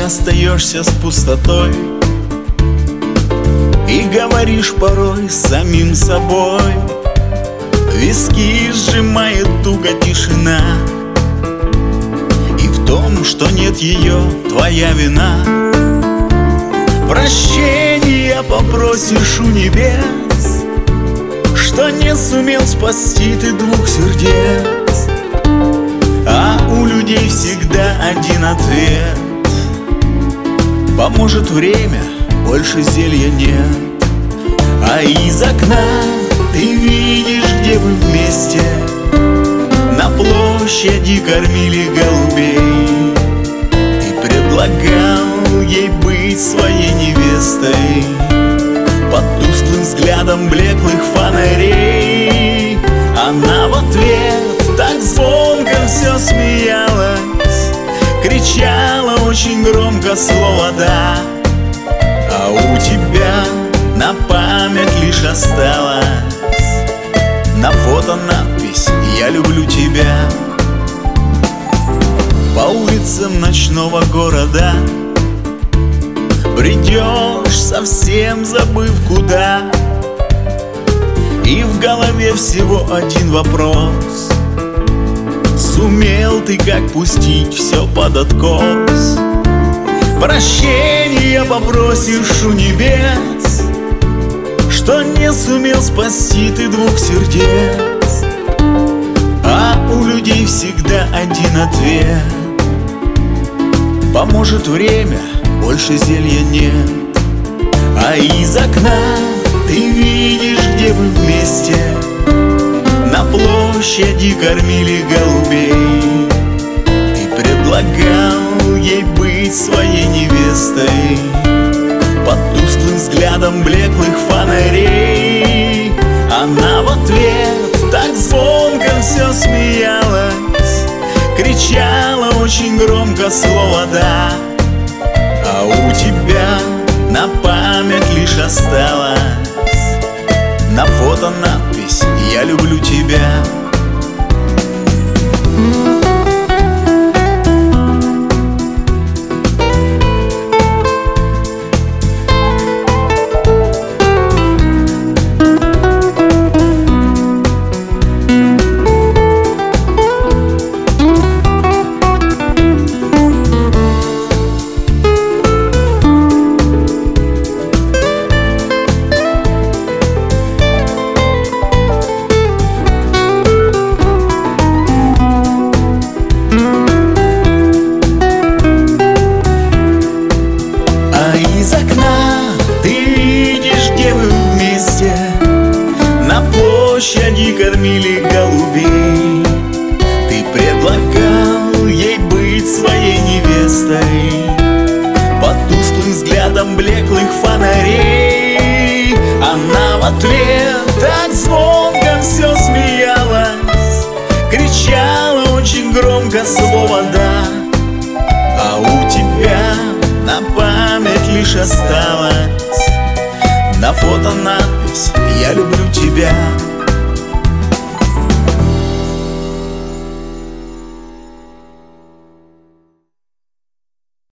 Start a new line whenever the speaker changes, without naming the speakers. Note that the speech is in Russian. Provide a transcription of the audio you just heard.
остаешься с пустотой и говоришь порой с самим собой. Виски сжимает туго тишина, и в том, что нет ее, твоя вина. Прощения попросишь у небес, что не сумел спасти ты двух сердец. А у людей всегда один ответ: поможет время, больше зелья нет. А из окна ты видишь, где вы вместе на площади кормили голубей. Ты предлагал ей быть своей невестой под тусклым взглядом блеклых фонарей. Она в ответ так звонко все смеялась, кричала очень громко слово «да». А у тебя на память лишь осталась на фото надпись «Я люблю тебя». По улицам ночного города бредешь, совсем забыв куда, и в голове всего один вопрос: сумел ты как пустить все под откос? Прощения попросишь у небес, что не сумел спасти ты двух сердец. А у людей всегда один ответ: поможет время, больше зелья нет. А из окна ты видишь, где вы вместе на площади кормили голубей. Ты предлагал ей быть своей невестой под тусклым взглядом блеклых фонарей. Она в ответ так звонко все смеялась, кричала очень громко слово «да». А у тебя на память лишь осталась на фото надпись «Я люблю тебя». Из окна ты видишь, где вы вместе на площади кормили голубей. Ты предлагал ей быть своей невестой под тусклым взглядом блеклых фонарей. Она в ответ так звонко